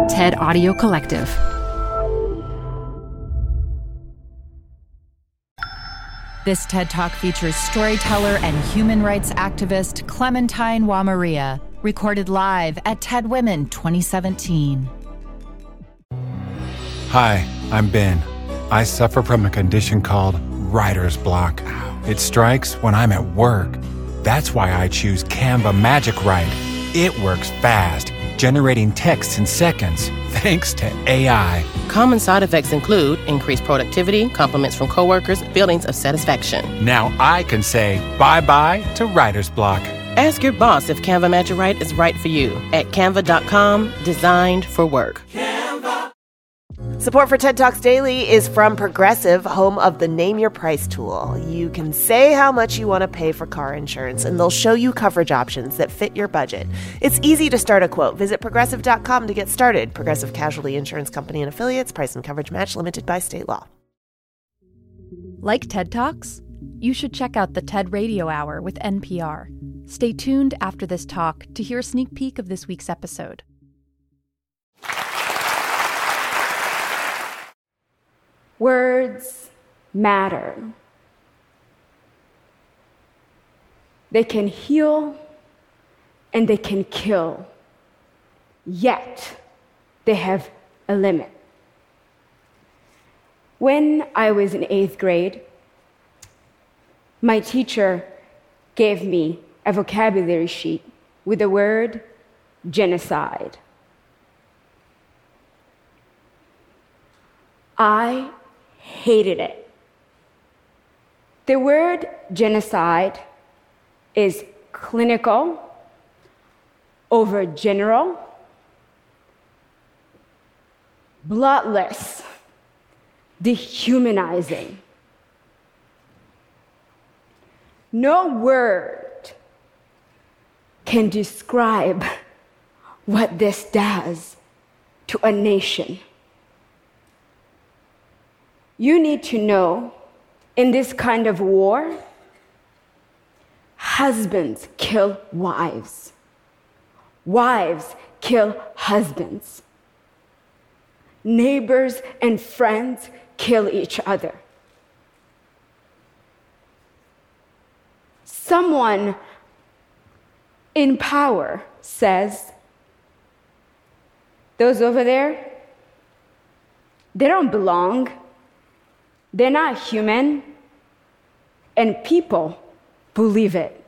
TED Audio Collective. This TED Talk features storyteller and human rights activist Clementine Wamaria, recorded live at TED Women 2017. Hi, I'm Ben. I suffer from a condition called writer's block. It strikes when I'm at work. That's why I choose Canva Magic Write. It works fast, generating text in seconds, thanks to AI. Common side effects include increased productivity, compliments from coworkers, feelings of satisfaction. Now I can say bye-bye to writer's block. Ask your boss if Canva Magic Write is right for you at canva.com, designed for work. Support for TED Talks Daily is from Progressive, home of the Name Your Price tool. You can say how much you want to pay for car insurance, and they'll show you coverage options that fit your budget. It's easy to start a quote. Visit Progressive.com to get started. Progressive Casualty Insurance Company and Affiliates. Price and coverage match limited by state law. Like TED Talks? You should check out the TED Radio Hour with NPR. Stay tuned after this talk to hear a sneak peek of this week's episode. Words matter. They can heal and they can kill, yet they have a limit. When I was in 8th grade, my teacher gave me a vocabulary sheet with the word genocide. I hated it. The word genocide is clinical, overgeneral, bloodless, dehumanizing. No word can describe what this does to a nation. You need to know, in this kind of war, husbands kill wives. Wives kill husbands. Neighbors and friends kill each other. Someone in power says, those over there, they don't belong. They're not human, and people believe it.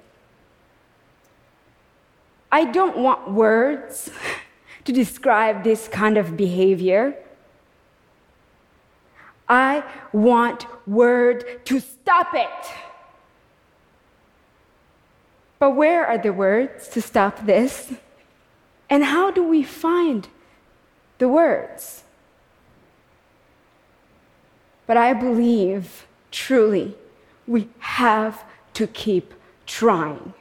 I don't want words to describe this kind of behavior. I want word to stop it. But where are the words to stop this? And how do we find the words? But I believe, truly, we have to keep trying.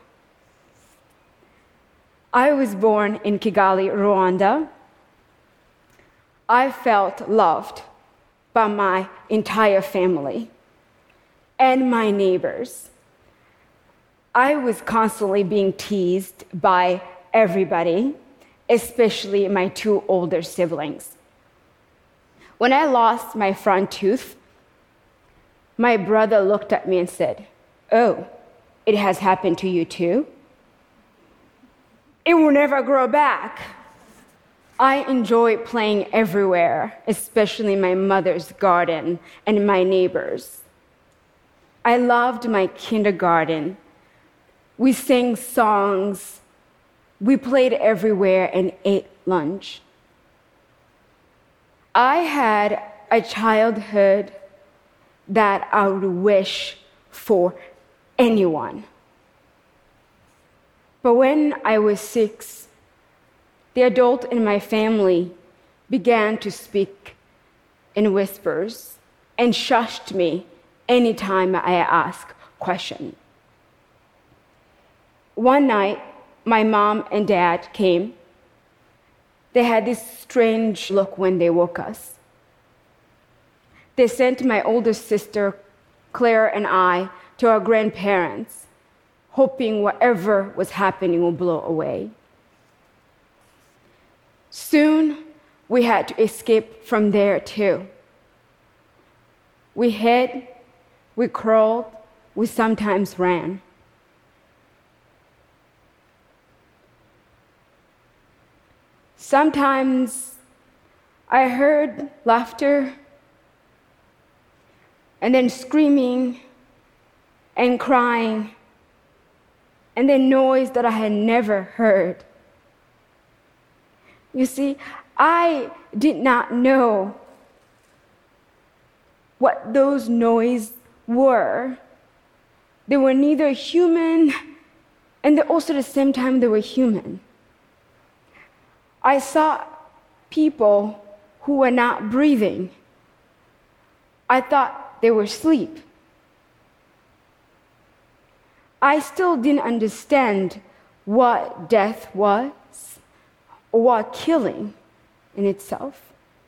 I was born in Kigali, Rwanda. I felt loved by my entire family and my neighbors. I was constantly being teased by everybody, especially my 2 older siblings. When I lost my front tooth, my brother looked at me and said, "Oh, it has happened to you too? It will never grow back." I enjoy playing everywhere, especially my mother's garden and my neighbors. I loved my kindergarten. We sang songs, we played everywhere and ate lunch. I had a childhood that I would wish for anyone. But when I was 6, the adult in my family began to speak in whispers and shushed me anytime I asked questions. One night, my mom and dad came. They had this strange look when they woke us. They sent my older sister, Claire, and I to our grandparents, hoping whatever was happening will blow away. Soon, we had to escape from there too. We hid, we crawled, we sometimes ran. Sometimes I heard laughter and then screaming and crying and then noise that I had never heard. You see, I did not know what those noises were. They were neither human, and also at the same time, they were human. I saw people who were not breathing. I thought they were asleep. I still didn't understand what death was or what killing in itself.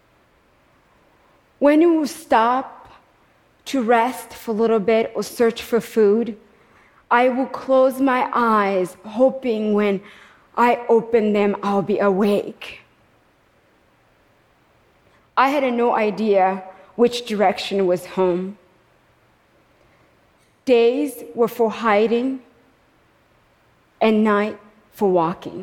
When you stop to rest for a little bit or search for food, I will close my eyes, hoping when I open them, I'll be awake. I had no idea which direction was home. Days were for hiding, and night for walking.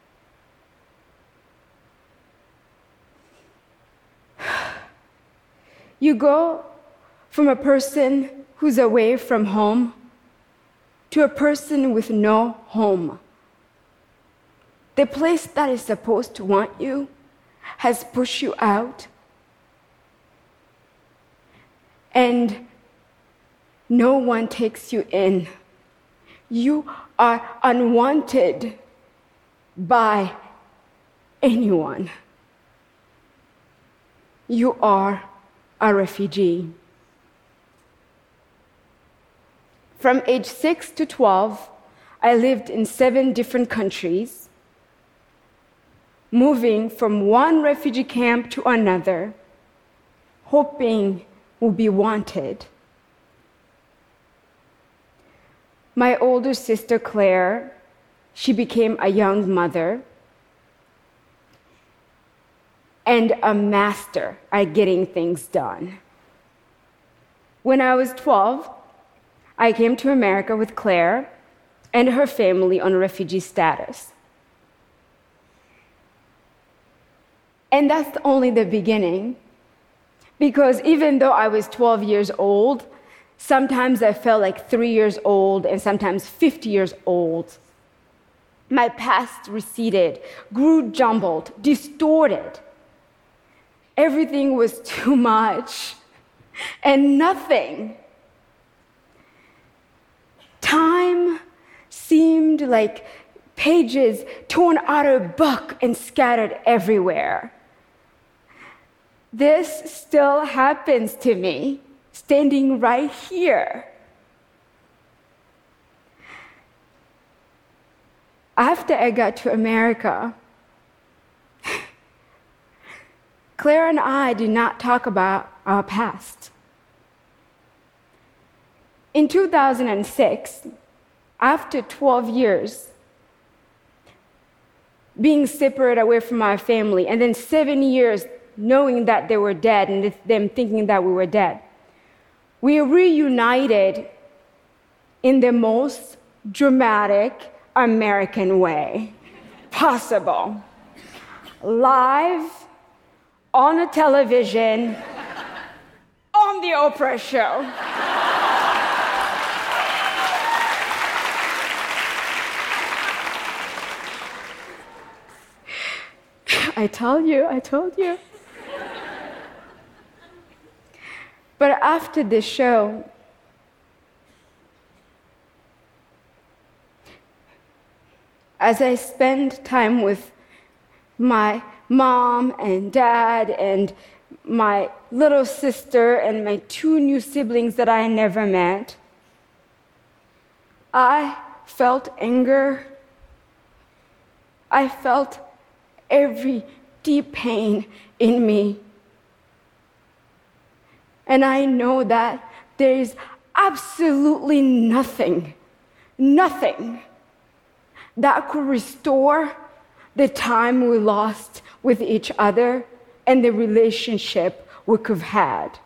You go from a person who's away from home to a person with no home. The place that is supposed to want you has pushed you out. And no one takes you in. You are unwanted by anyone. You are a refugee. From age 6 to 12, I lived in 7 different countries, moving from one refugee camp to another, hoping we'll be wanted. My older sister, Claire, she became a young mother and a master at getting things done. When I was 12, I came to America with Claire and her family on refugee status. And that's only the beginning, because even though I was 12 years old, sometimes I felt like 3 years old and sometimes 50 years old. My past receded, grew jumbled, distorted. Everything was too much and nothing. Time seemed like pages torn out of a book and scattered everywhere. This still happens to me, standing right here. After I got to America, Claire and I did not talk about our past. In 2006, after 12 years being separated away from our family, and then 7 years knowing that they were dead and them thinking that we were dead, we reunited in the most dramatic American way possible. Live, on a television, on the Oprah show. I told you. But after the show, as I spent time with my mom and dad and my little sister and my 2 new siblings that I never met, I felt anger. I felt every deep pain in me. And I know that there is absolutely nothing that could restore the time we lost with each other and the relationship we could have had.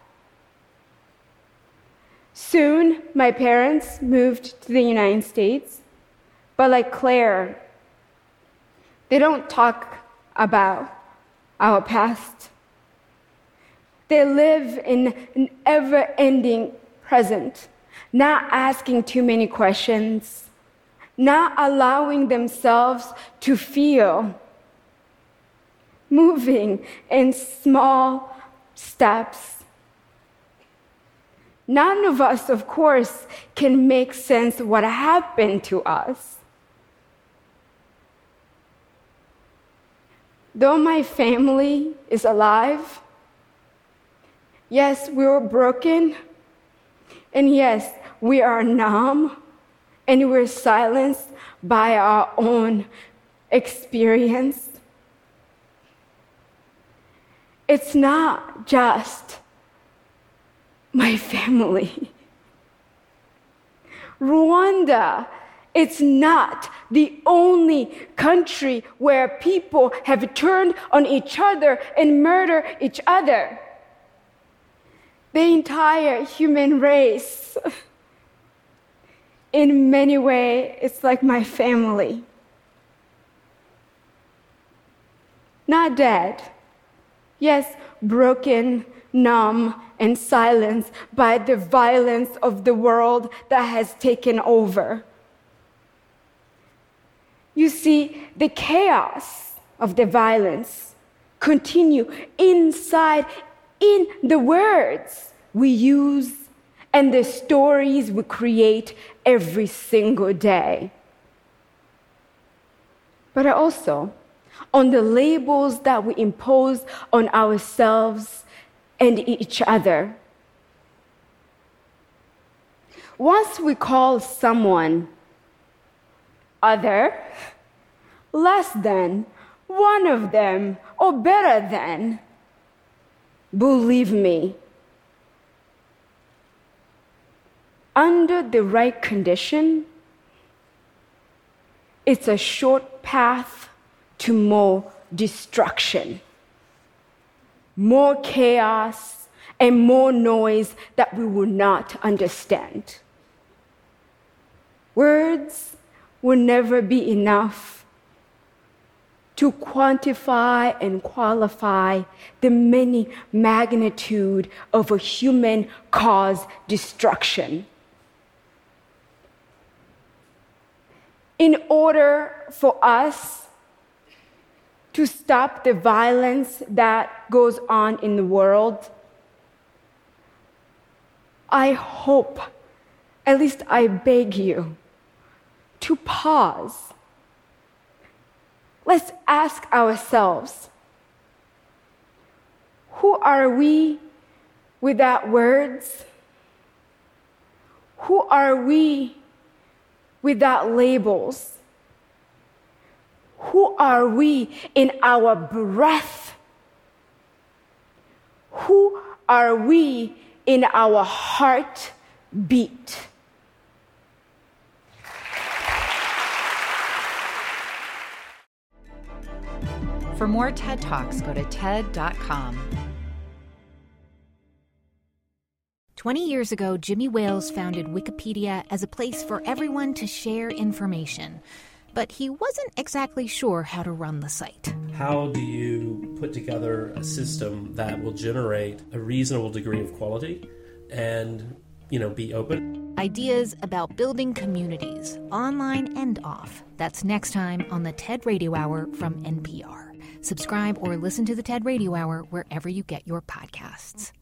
Soon, my parents moved to the United States, but like Claire, they don't talk about our past. They live in an ever-ending present, not asking too many questions, not allowing themselves to feel, moving in small steps. None of us, of course, can make sense of what happened to us. Though my family is alive, yes, we were broken, and yes, we are numb, and we're silenced by our own experience. It's not just my family. Rwanda, it's not the only country where people have turned on each other and murdered each other. The entire human race, in many ways, it's like my family. Not dead. Yes, broken, numb, and silenced by the violence of the world that has taken over. You see, the chaos of the violence continue inside in the words we use and the stories we create every single day. But also on the labels that we impose on ourselves and each other. Once we call someone other, less than, one of them, or better than, believe me, under the right condition, it's a short path to more destruction, more chaos, and more noise that we will not understand. Words will never be enough to quantify and qualify the many magnitude of a human-caused destruction. In order for us to stop the violence that goes on in the world, I hope, at least I beg you, to pause. Let's ask ourselves, who are we without words? Who are we without labels? Who are we in our breath? Who are we in our heartbeat? For more TED Talks, go to TED.com. 20 years ago, Jimmy Wales founded Wikipedia as a place for everyone to share information. But he wasn't exactly sure how to run the site. How do you put together a system that will generate a reasonable degree of quality and, be open? Ideas about building communities, online and off. That's next time on the TED Radio Hour from NPR. Subscribe or listen to the TED Radio Hour wherever you get your podcasts.